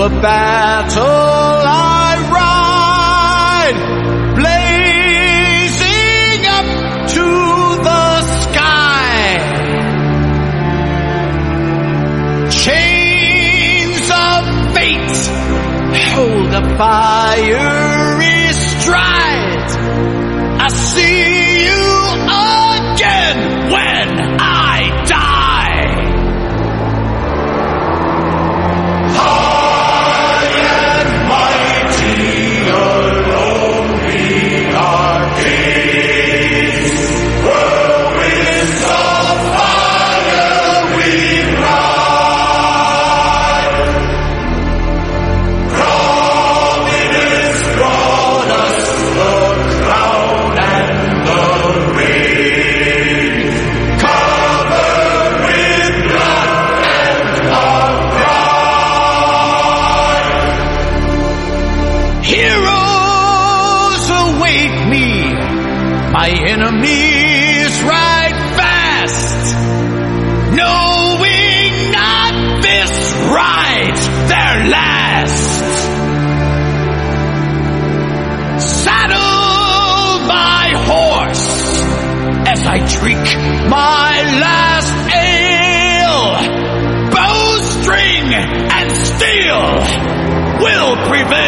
a battle I ride, blazing up to the sky. Chains of fate hold a fiery stride. I see you again when I die. High and mighty, alone we are kings. Whirlwinds of fire we ride. Providence brought us the crown and the ring, covered with blood and our pride. Heroes await me, my enemies ride fast, knowing not this ride their last. Saddle my horse as I drink my last ale. Bowstring and steel will prevail.